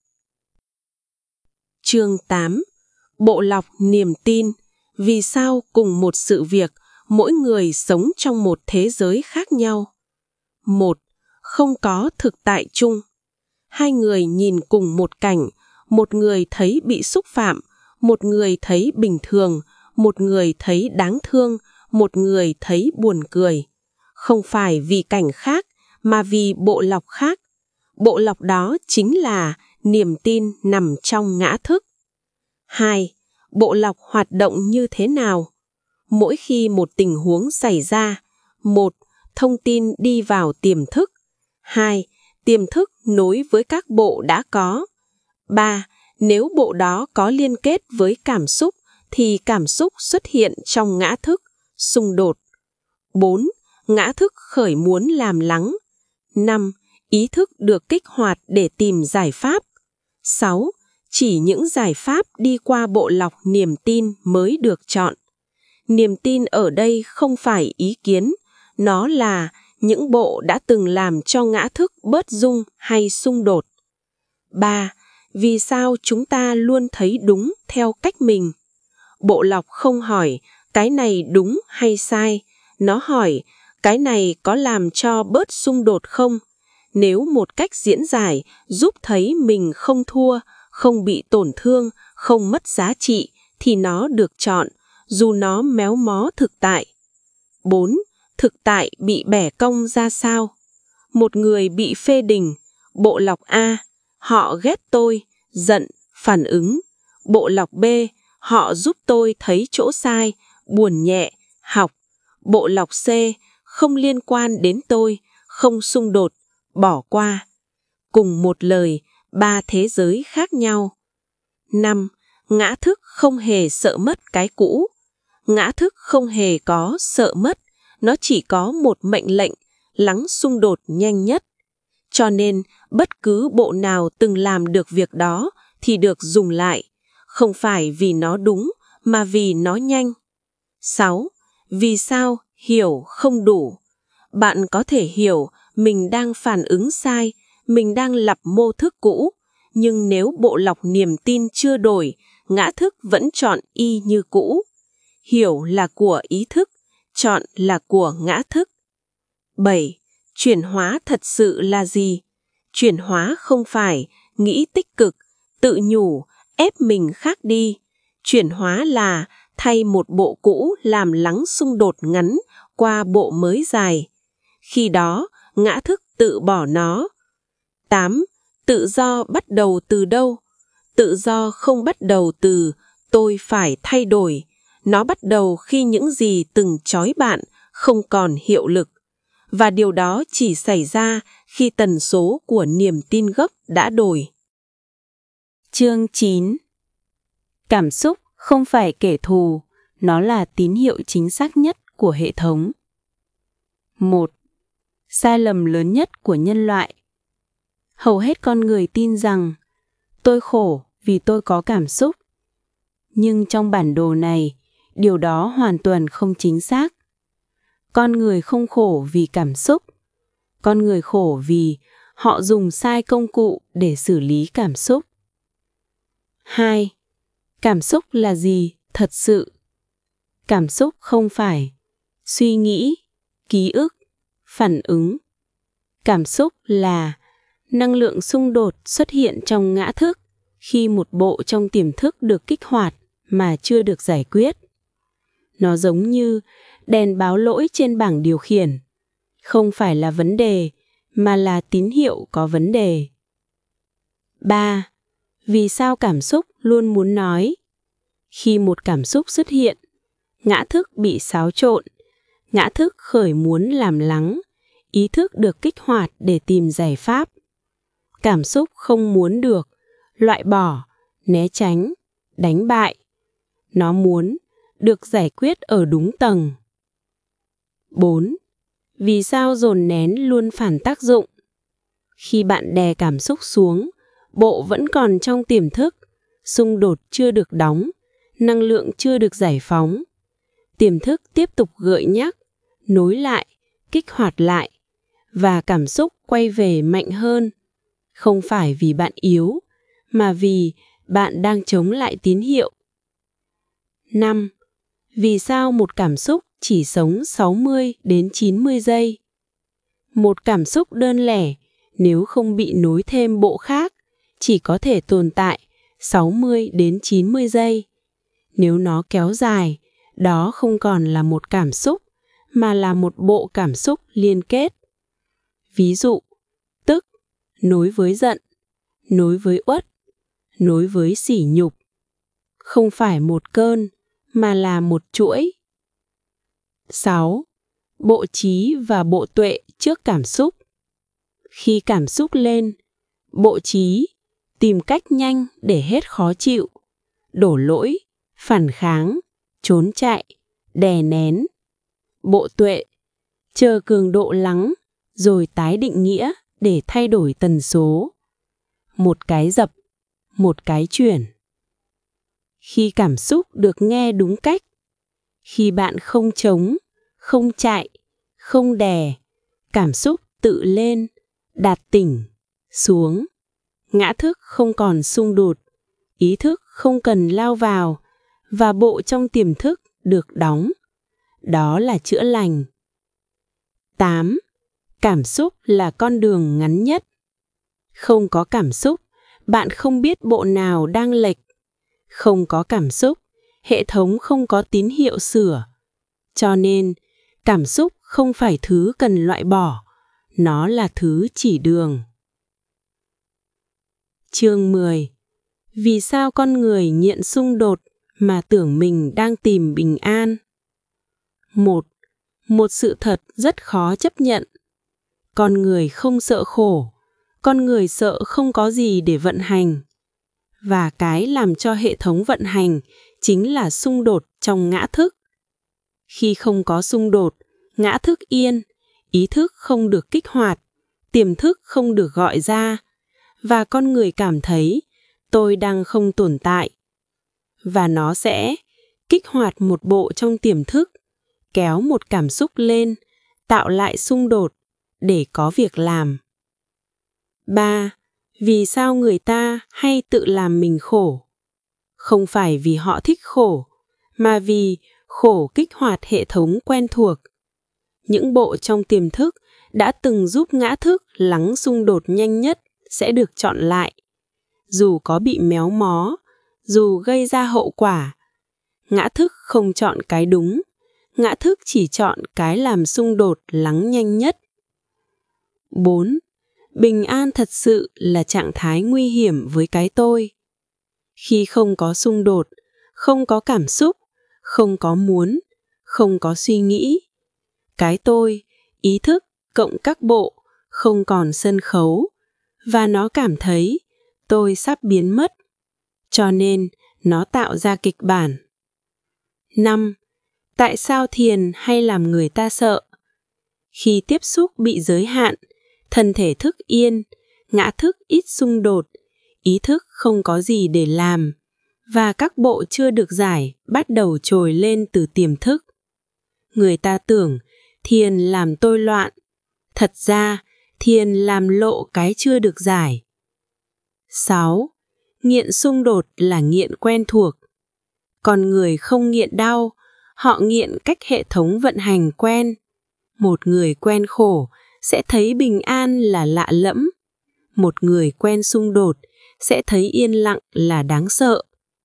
Chương tám. Bộ lọc niềm tin. Vì sao cùng một sự việc, mỗi người sống trong một thế giới khác nhau? một. Không có thực tại chung. Hai người nhìn cùng một cảnh, một người thấy bị xúc phạm, một người thấy bình thường, một người thấy đáng thương, một người thấy buồn cười. Không phải vì cảnh khác, mà vì bộ lọc khác. Bộ lọc đó chính là niềm tin nằm trong ngã thức. hai. Bộ lọc hoạt động như thế nào? Mỗi khi một tình huống xảy ra, một. Thông tin đi vào tiềm thức. hai. Tiềm thức nối với các bộ đã có. ba. Nếu bộ đó có liên kết với cảm xúc, thì cảm xúc xuất hiện trong ngã thức, xung đột. bốn. Ngã thức khởi muốn làm lắng. năm. Ý thức được kích hoạt để tìm giải pháp. sáu. Chỉ những giải pháp đi qua bộ lọc niềm tin mới được chọn. Niềm tin ở đây không phải ý kiến, nó là những bộ đã từng làm cho ngã thức bớt rung hay xung đột. ba. Vì sao chúng ta luôn thấy đúng theo cách mình? Bộ lọc không hỏi cái này đúng hay sai, nó hỏi cái này có làm cho bớt xung đột không? Nếu một cách diễn giải giúp thấy mình không thua, không bị tổn thương, không mất giá trị, thì nó được chọn, dù nó méo mó thực tại. bốn. Thực tại bị bẻ cong ra sao? Một người bị phê bình, bộ lọc A, họ ghét tôi, giận, phản ứng. Bộ lọc B, họ giúp tôi thấy chỗ sai, buồn nhẹ, học. Bộ lọc C, không liên quan đến tôi, không xung đột, bỏ qua. Cùng một lời, ba thế giới khác nhau. năm. Ngã thức không hề sợ mất cái cũ. Ngã thức không hề có sợ mất, nó chỉ có một mệnh lệnh, lắng xung đột nhanh nhất. Cho nên, bất cứ bộ nào từng làm được việc đó thì được dùng lại, không phải vì nó đúng, mà vì nó nhanh. sáu. Vì sao hiểu không đủ? Bạn có thể hiểu mình đang phản ứng sai, mình đang lặp mô thức cũ, nhưng nếu bộ lọc niềm tin chưa đổi, ngã thức vẫn chọn y như cũ. Hiểu là của ý thức, chọn là của ngã thức. bảy. Chuyển hóa thật sự là gì? Chuyển hóa không phải nghĩ tích cực, tự nhủ, ép mình khác đi. Chuyển hóa là thay một bộ cũ làm lắng xung đột ngắn qua bộ mới dài. Khi đó, ngã thức tự bỏ nó. tám. Tự do bắt đầu từ đâu? Tự do không bắt đầu từ tôi phải thay đổi. Nó bắt đầu khi những gì từng trói bạn không còn hiệu lực. Và điều đó chỉ xảy ra khi tần số của niềm tin gốc đã đổi. Chương chín. Cảm xúc không phải kẻ thù, nó là tín hiệu chính xác nhất của hệ thống. một. Sai lầm lớn nhất của nhân loại. Hầu hết con người tin rằng tôi khổ vì tôi có cảm xúc. Nhưng trong bản đồ này, điều đó hoàn toàn không chính xác. Con người không khổ vì cảm xúc. Con người khổ vì họ dùng sai công cụ để xử lý cảm xúc. hai. Cảm xúc là gì thật sự? Cảm xúc không phải suy nghĩ, ký ức, phản ứng. Cảm xúc là năng lượng xung đột xuất hiện trong ngã thức khi một bộ trong tiềm thức được kích hoạt mà chưa được giải quyết. Nó giống như đèn báo lỗi trên bảng điều khiển. Không phải là vấn đề, mà là tín hiệu có vấn đề. ba. Vì sao cảm xúc luôn muốn nói? Khi một cảm xúc xuất hiện, ngã thức bị xáo trộn, ngã thức khởi muốn làm lắng, ý thức được kích hoạt để tìm giải pháp. Cảm xúc không muốn được, loại bỏ, né tránh, đánh bại. Nó muốn được giải quyết ở đúng tầng. bốn. Vì sao dồn nén luôn phản tác dụng? Khi bạn đè cảm xúc xuống, bộ vẫn còn trong tiềm thức, xung đột chưa được đóng, năng lượng chưa được giải phóng. Tiềm thức tiếp tục gợi nhắc, nối lại, kích hoạt lại, và cảm xúc quay về mạnh hơn. Không phải vì bạn yếu, mà vì bạn đang chống lại tín hiệu. năm. Vì sao một cảm xúc chỉ sống sáu mươi đến chín mươi giây? Một cảm xúc đơn lẻ, nếu không bị nối thêm bộ khác, chỉ có thể tồn tại sáu mươi đến chín mươi giây. Nếu nó kéo dài, đó không còn là một cảm xúc, mà là một bộ cảm xúc liên kết. Ví dụ, tức, nối với giận, nối với uất, nối với sỉ nhục. Không phải một cơn, mà là một chuỗi. sáu. Bộ trí và bộ tuệ trước cảm xúc. Khi cảm xúc lên, bộ trí tìm cách nhanh để hết khó chịu, đổ lỗi, phản kháng, trốn chạy, đè nén. Bộ tuệ chờ cường độ lắng rồi tái định nghĩa để thay đổi tần số. Một cái dập, một cái chuyển. Khi cảm xúc được nghe đúng cách, khi bạn không chống, không chạy, không đè, cảm xúc tự lên, đạt tỉnh, xuống. Ngã thức không còn xung đột, ý thức không cần lao vào, và bộ trong tiềm thức được đóng. Đó là chữa lành. tám. Cảm xúc là con đường ngắn nhất. Không có cảm xúc, bạn không biết bộ nào đang lệch. Không có cảm xúc, hệ thống không có tín hiệu sửa. Cho nên, cảm xúc không phải thứ cần loại bỏ, nó là thứ chỉ đường. Chương mười. Vì sao con người nghiện xung đột mà tưởng mình đang tìm bình an? một. Một sự thật rất khó chấp nhận. Con người không sợ khổ, con người sợ không có gì để vận hành. Và cái làm cho hệ thống vận hành chính là xung đột trong ngã thức. Khi không có xung đột, ngã thức yên, ý thức không được kích hoạt, tiềm thức không được gọi ra, và con người cảm thấy tôi đang không tồn tại. Và nó sẽ kích hoạt một bộ trong tiềm thức, kéo một cảm xúc lên, tạo lại xung đột để có việc làm. ba. Vì sao người ta hay tự làm mình khổ? Không phải vì họ thích khổ, mà vì khổ kích hoạt hệ thống quen thuộc. Những bộ trong tiềm thức đã từng giúp ngã thức lắng xung đột nhanh nhất sẽ được chọn lại. Dù có bị méo mó, dù gây ra hậu quả, ngã thức không chọn cái đúng, ngã thức chỉ chọn cái làm xung đột lắng nhanh nhất. bốn. Bình an thật sự là trạng thái nguy hiểm với cái tôi. Khi không có xung đột, không có cảm xúc, không có muốn, không có suy nghĩ, cái tôi, ý thức cộng các bộ không còn sân khấu, và nó cảm thấy tôi sắp biến mất. Cho nên nó tạo ra kịch bản. năm. Tại sao thiền hay làm người ta sợ? Khi tiếp xúc bị giới hạn, thân thể thức yên, ngã thức ít xung đột, ý thức không có gì để làm, và các bộ chưa được giải bắt đầu trồi lên từ tiềm thức. Người ta tưởng thiền làm tôi loạn. Thật ra, Thiền làm lộ cái chưa được giải. sáu. Nghiện xung đột là nghiện quen thuộc. Con người không nghiện đau, họ nghiện cách hệ thống vận hành quen. Một người quen khổ sẽ thấy bình an là lạ lẫm. Một người quen xung đột sẽ thấy yên lặng là đáng sợ.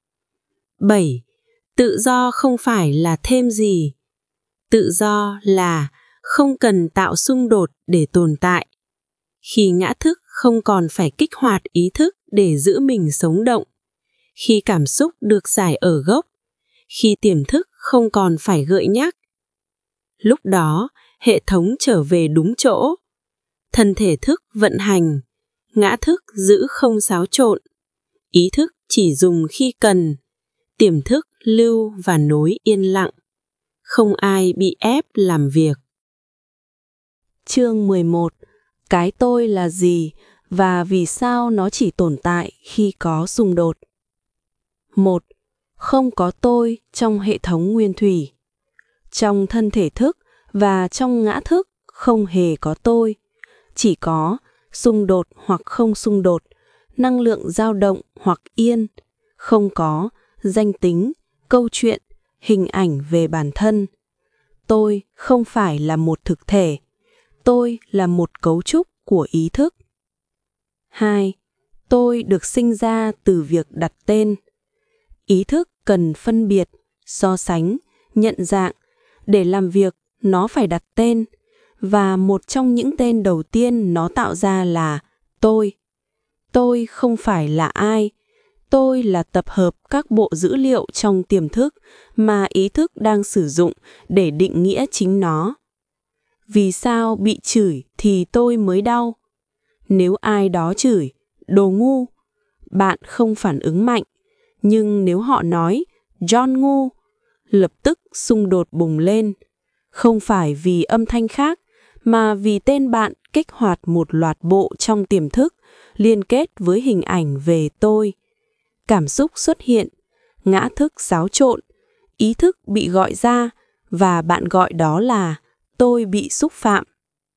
bảy. Tự do không phải là thêm gì. Tự do là không cần tạo xung đột để tồn tại. Khi ngã thức không còn phải kích hoạt ý thức để giữ mình sống động. Khi cảm xúc được giải ở gốc. Khi tiềm thức không còn phải gợi nhắc. Lúc đó, hệ thống trở về đúng chỗ. Thân thể thức vận hành, ngã thức giữ không xáo trộn. Ý thức chỉ dùng khi cần. Tiềm thức lưu và nối yên lặng. Không ai bị ép làm việc. Chương mười một. Cái tôi là gì và vì sao nó chỉ tồn tại khi có xung đột? một. Không có tôi trong hệ thống nguyên thủy. Trong thân thể thức và trong ngã thức không hề có tôi. Chỉ có xung đột hoặc không xung đột, năng lượng dao động hoặc yên. Không có danh tính, câu chuyện, hình ảnh về bản thân. Tôi không phải là một thực thể. Tôi là một cấu trúc của ý thức. hai. Tôi được sinh ra từ việc đặt tên. Ý thức cần phân biệt, so sánh, nhận dạng. Để làm việc, nó phải đặt tên. Và một trong những tên đầu tiên nó tạo ra là tôi. Tôi không phải là ai. Tôi là tập hợp các bộ dữ liệu trong tiềm thức mà ý thức đang sử dụng để định nghĩa chính nó. Vì sao bị chửi thì tôi mới đau? Nếu ai đó chửi, đồ ngu, bạn không phản ứng mạnh. Nhưng nếu họ nói, John ngu, lập tức xung đột bùng lên. Không phải vì âm thanh khác, mà vì tên bạn kích hoạt một loạt bộ trong tiềm thức liên kết với hình ảnh về tôi. Cảm xúc xuất hiện, ngã thức xáo trộn, ý thức bị gọi ra và bạn gọi đó là tôi bị xúc phạm.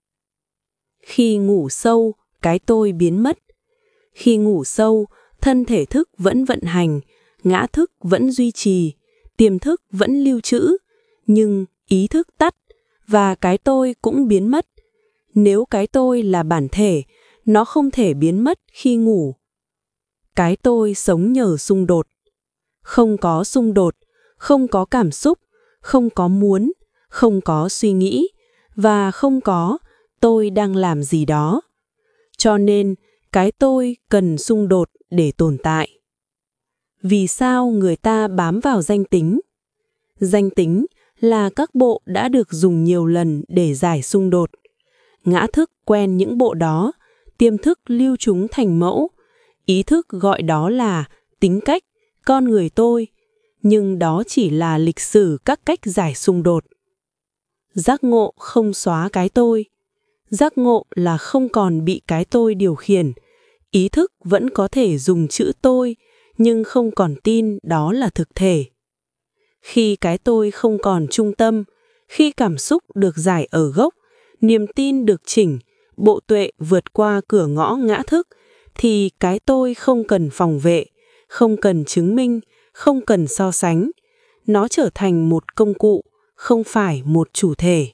Khi ngủ sâu, cái tôi biến mất. Khi ngủ sâu, thân thể thức vẫn vận hành, ngã thức vẫn duy trì, tiềm thức vẫn lưu trữ, nhưng ý thức tắt và cái tôi cũng biến mất. Nếu cái tôi là bản thể, nó không thể biến mất khi ngủ. Cái tôi sống nhờ xung đột. Không có xung đột, không có cảm xúc, không có muốn, không có suy nghĩ, và không có tôi đang làm gì đó. Cho nên, cái tôi cần xung đột để tồn tại. Vì sao người ta bám vào danh tính? Danh tính là các bộ đã được dùng nhiều lần để giải xung đột. Ngã thức quen những bộ đó, tiềm thức lưu chúng thành mẫu. Ý thức gọi đó là tính cách, con người tôi, nhưng đó chỉ là lịch sử các cách giải xung đột. Giác ngộ không xóa cái tôi. Giác ngộ là không còn bị cái tôi điều khiển. Ý thức vẫn có thể dùng chữ tôi, nhưng không còn tin đó là thực thể. Khi cái tôi không còn trung tâm, khi cảm xúc được giải ở gốc, niềm tin được chỉnh, bộ tuệ vượt qua cửa ngõ ngã thức, thì cái tôi không cần phòng vệ, không cần chứng minh, không cần so sánh. Nó trở thành một công cụ, không phải một chủ thể.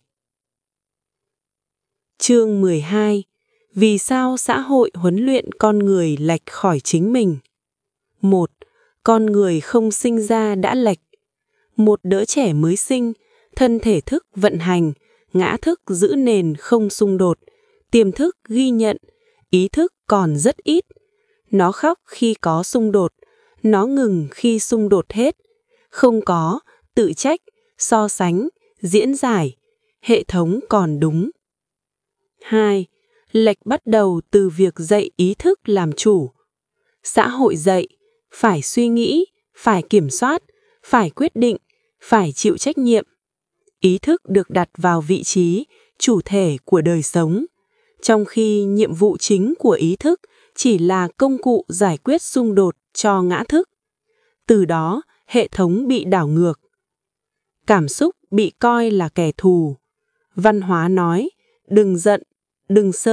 Chương mười hai. Vì sao xã hội huấn luyện con người lệch khỏi chính mình? một. Con người không sinh ra đã lệch. Một đứa trẻ mới sinh, thân thể thức vận hành, ngã thức giữ nền không xung đột, tiềm thức ghi nhận, ý thức còn rất ít. Nó khóc khi có xung đột, nó ngừng khi xung đột hết. Không có, tự trách, so sánh, diễn giải, hệ thống còn đúng. hai. Lệch bắt đầu từ việc dạy ý thức làm chủ. Xã hội dạy, phải suy nghĩ, phải kiểm soát, phải quyết định, phải chịu trách nhiệm. Ý thức được đặt vào vị trí, chủ thể của đời sống, trong khi nhiệm vụ chính của ý thức chỉ là công cụ giải quyết xung đột cho ngã thức. Từ đó, hệ thống bị đảo ngược. Cảm xúc bị coi là kẻ thù. Văn hóa nói, đừng giận, đừng sợ,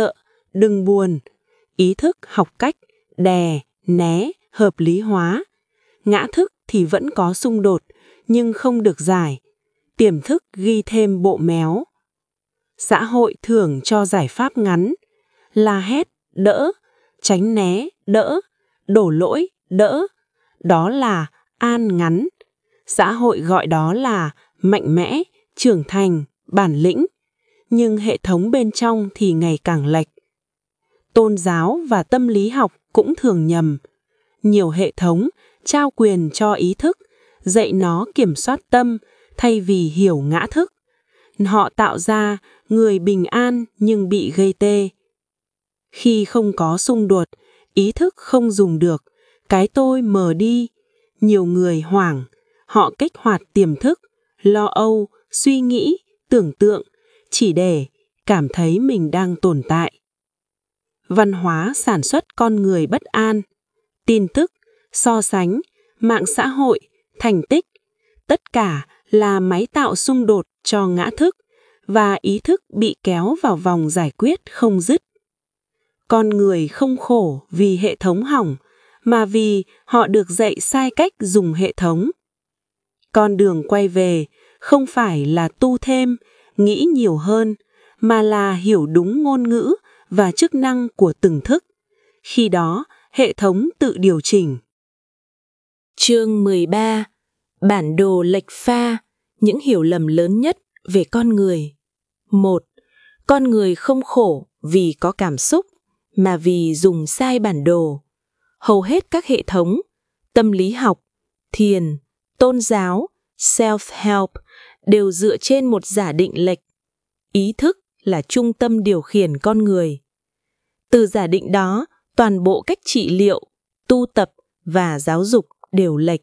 đừng buồn. Ý thức học cách đè, né, hợp lý hóa. Ngã thức thì vẫn có xung đột, nhưng không được giải. Tiềm thức ghi thêm bộ méo. Xã hội thường cho giải pháp ngắn, la hét, đỡ, tránh né, đỡ, đổ lỗi, đỡ. Đó là an ngắn. Xã hội gọi đó là mạnh mẽ, trưởng thành, bản lĩnh. Nhưng hệ thống bên trong thì ngày càng lệch. Tôn giáo và tâm lý học cũng thường nhầm. Nhiều hệ thống trao quyền cho ý thức, dạy nó kiểm soát tâm thay vì hiểu ngã thức. Họ tạo ra người bình an nhưng bị gây tê. Khi không có xung đột, ý thức không dùng được, cái tôi mờ đi. Nhiều người hoảng, họ kích hoạt tiềm thức, lo âu, suy nghĩ, tưởng tượng, chỉ để cảm thấy mình đang tồn tại. Văn hóa sản xuất con người bất an, tin tức, so sánh, mạng xã hội, thành tích, tất cả là máy tạo xung đột cho ngã thức và ý thức bị kéo vào vòng giải quyết không dứt. Con người không khổ vì hệ thống hỏng, mà vì họ được dạy sai cách dùng hệ thống. Con đường quay về không phải là tu thêm, nghĩ nhiều hơn, mà là hiểu đúng ngôn ngữ và chức năng của từng thức. Khi đó, hệ thống tự điều chỉnh. Chương mười ba. Bản đồ lệch pha, những hiểu lầm lớn nhất về con người. một. Con người không khổ vì có cảm xúc, mà vì dùng sai bản đồ. Hầu hết các hệ thống, tâm lý học, thiền, tôn giáo, self-help đều dựa trên một giả định lệch. Ý thức là trung tâm điều khiển con người. Từ giả định đó, toàn bộ cách trị liệu, tu tập và giáo dục đều lệch.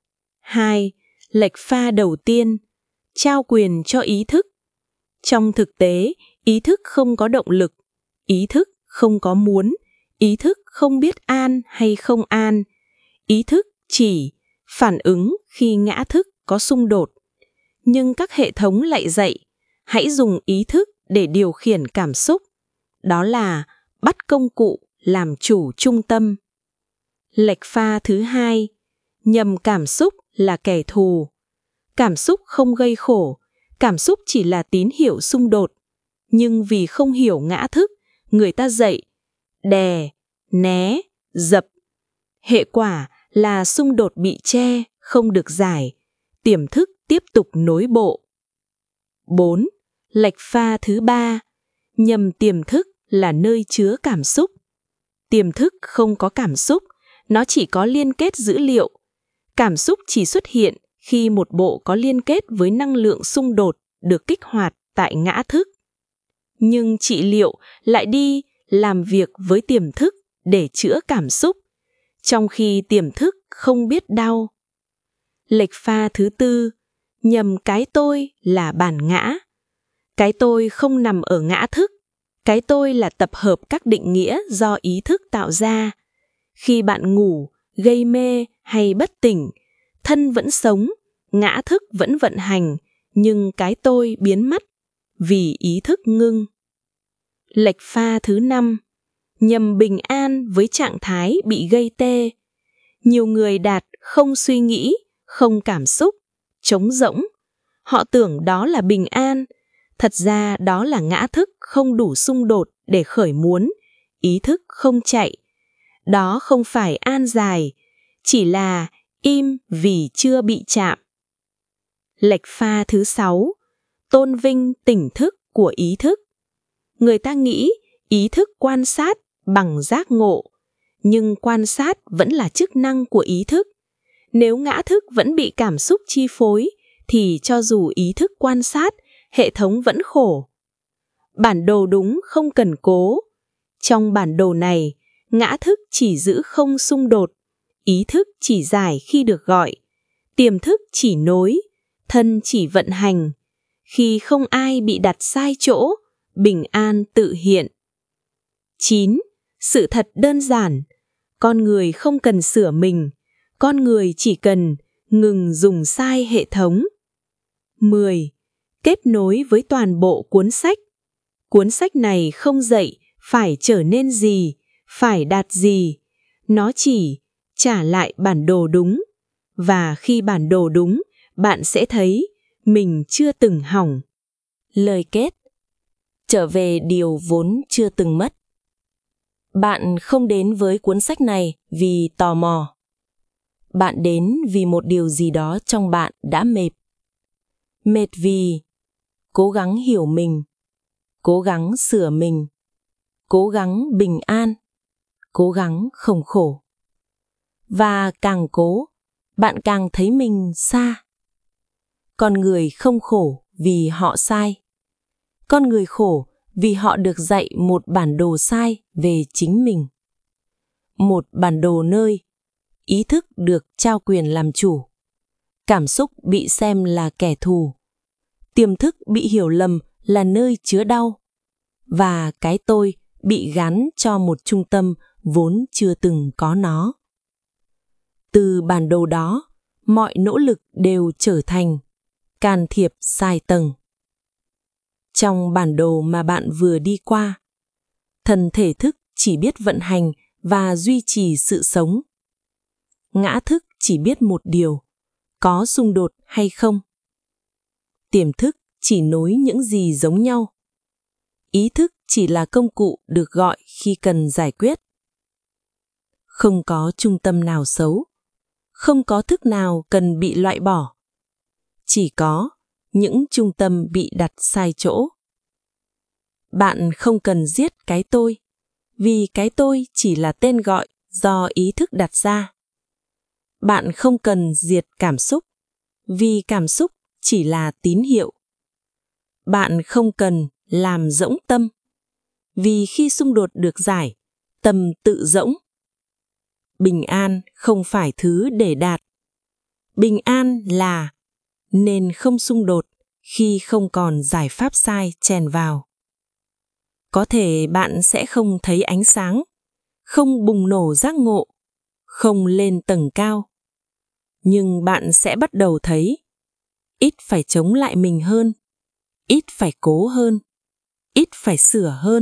hai. Lệch pha đầu tiên, trao quyền cho ý thức. Trong thực tế, ý thức không có động lực, ý thức không có muốn, ý thức không biết an hay không an. Ý thức chỉ phản ứng khi ngã thức có xung đột. Nhưng các hệ thống lại dạy, hãy dùng ý thức để điều khiển cảm xúc. Đó là bắt công cụ làm chủ trung tâm. Lệch pha thứ hai, nhầm cảm xúc là kẻ thù. Cảm xúc không gây khổ, cảm xúc chỉ là tín hiệu xung đột. Nhưng vì không hiểu ngã thức, người ta dạy đè, né, dập. Hệ quả là xung đột bị che, không được giải. Tiềm thức tiếp tục nối bộ. bốn. Lệch pha thứ ba, nhầm tiềm thức là nơi chứa cảm xúc. Tiềm thức không có cảm xúc, nó chỉ có liên kết dữ liệu. Cảm xúc chỉ xuất hiện khi một bộ có liên kết với năng lượng xung đột được kích hoạt tại ngã thức. Nhưng trị liệu lại đi làm việc với tiềm thức để chữa cảm xúc, trong khi tiềm thức không biết đau. Lệch pha thứ tư, nhầm cái tôi là bản ngã. Cái tôi không nằm ở ngã thức. Cái tôi là tập hợp các định nghĩa do ý thức tạo ra. Khi bạn ngủ, gây mê hay bất tỉnh, thân vẫn sống, ngã thức vẫn vận hành, nhưng cái tôi biến mất vì ý thức ngưng. Lệch pha thứ năm, nhầm bình an với trạng thái bị gây tê. Nhiều người đạt không suy nghĩ, không cảm xúc, trống rỗng. Họ tưởng đó là bình an, thật ra đó là ngã thức không đủ xung đột để khởi muốn, ý thức không chạy. Đó không phải an dài, chỉ là im vì chưa bị chạm. Lệch pha thứ sáu, tôn vinh tỉnh thức của ý thức. Người ta nghĩ ý thức quan sát bằng giác ngộ, nhưng quan sát vẫn là chức năng của ý thức. Nếu ngã thức vẫn bị cảm xúc chi phối, thì cho dù ý thức quan sát, hệ thống vẫn khổ. Bản đồ đúng không cần cố. Trong bản đồ này, ngã thức chỉ giữ không xung đột, ý thức chỉ giải khi được gọi, tiềm thức chỉ nối, thân chỉ vận hành. Khi không ai bị đặt sai chỗ, bình an tự hiện. chín. Sự thật đơn giản. Con người không cần sửa mình, con người chỉ cần ngừng dùng sai hệ thống. mười. Kết nối với toàn bộ cuốn sách. Cuốn sách này không dạy phải trở nên gì, phải đạt gì. Nó chỉ trả lại bản đồ đúng. Và khi bản đồ đúng, bạn sẽ thấy mình chưa từng hỏng. Lời kết. Trở về điều vốn chưa từng mất. Bạn không đến với cuốn sách này vì tò mò. Bạn đến vì một điều gì đó trong bạn đã mệt. Mệt vì cố gắng hiểu mình, cố gắng sửa mình, cố gắng bình an, cố gắng không khổ. Và càng cố, bạn càng thấy mình xa. Con người không khổ vì họ sai. Con người khổ vì họ được dạy một bản đồ sai về chính mình. Một bản đồ nơi ý thức được trao quyền làm chủ, cảm xúc bị xem là kẻ thù, tiềm thức bị hiểu lầm là nơi chứa đau, và cái tôi bị gắn cho một trung tâm vốn chưa từng có nó. Từ bản đồ đó, mọi nỗ lực đều trở thành can thiệp sai tầng. Trong bản đồ mà bạn vừa đi qua, thần thể thức chỉ biết vận hành và duy trì sự sống. Ngã thức chỉ biết một điều, có xung đột hay không. Tiềm thức chỉ nối những gì giống nhau. Ý thức chỉ là công cụ được gọi khi cần giải quyết. Không có trung tâm nào xấu, không có thức nào cần bị loại bỏ. Chỉ có những trung tâm bị đặt sai chỗ. Bạn không cần giết cái tôi, vì cái tôi chỉ là tên gọi do ý thức đặt ra. Bạn không cần diệt cảm xúc, vì cảm xúc chỉ là tín hiệu. Bạn không cần làm rỗng tâm, vì khi xung đột được giải, tâm tự rỗng. Bình an không phải thứ để đạt. Bình an là nên không xung đột khi không còn giải pháp sai chèn vào. Có thể bạn sẽ không thấy ánh sáng, không bùng nổ giác ngộ, không lên tầng cao. Nhưng bạn sẽ bắt đầu thấy ít phải chống lại mình hơn, ít phải cố hơn, ít phải sửa hơn.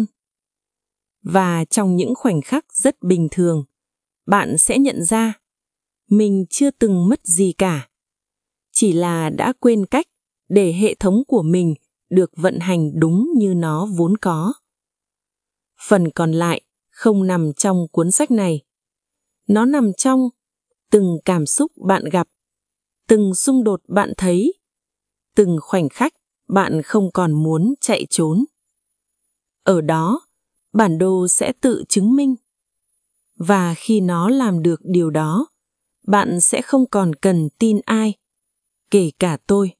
Và trong những khoảnh khắc rất bình thường, bạn sẽ nhận ra mình chưa từng mất gì cả. Chỉ là đã quên cách để hệ thống của mình được vận hành đúng như nó vốn có. Phần còn lại không nằm trong cuốn sách này. Nó nằm trong từng cảm xúc bạn gặp, từng xung đột bạn thấy, từng khoảnh khắc bạn không còn muốn chạy trốn. Ở đó, bản đồ sẽ tự chứng minh. Và khi nó làm được điều đó, bạn sẽ không còn cần tin ai, kể cả tôi.